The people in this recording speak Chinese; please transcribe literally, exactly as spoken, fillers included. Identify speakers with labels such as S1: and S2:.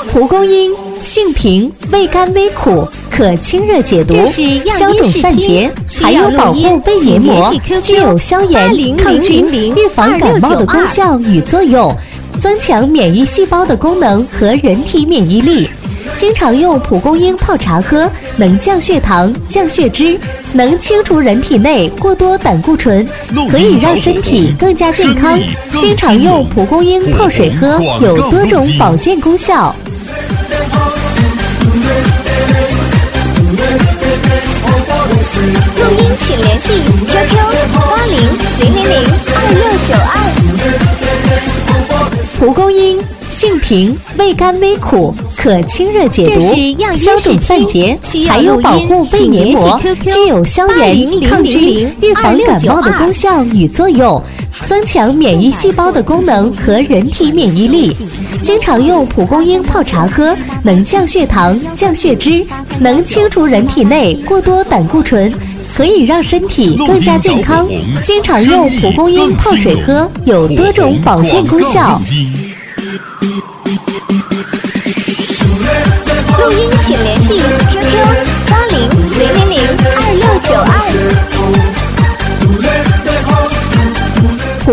S1: 蒲公英性平，味甘微苦，可清热解毒、消肿散结，还有保护胃黏膜，具有消炎、抗菌、预防感冒的功效与作用，增强免疫细胞的功能和人体免疫力。经常用蒲公英泡茶喝，能降血糖、降血脂，能清除人体内过多胆固醇，可以让身体更加健康。经常用蒲公英泡水喝，有多种保健功效。
S2: 录音请联系 Q Q 八零零零零二六九二。
S1: 蒲公英性平，味甘微苦，可清热解毒、消肿散结，还有保护胃黏膜，具有消炎、抗菌、预防感冒的功效与作用，增强免疫细胞的功能和人体免疫力。经常用蒲公英泡茶喝，能降血糖、降血脂，能清除人体内过多胆固醇，可以让身体更加健康。经常用蒲公英泡水喝，有多种保健功效。
S2: 录音请联系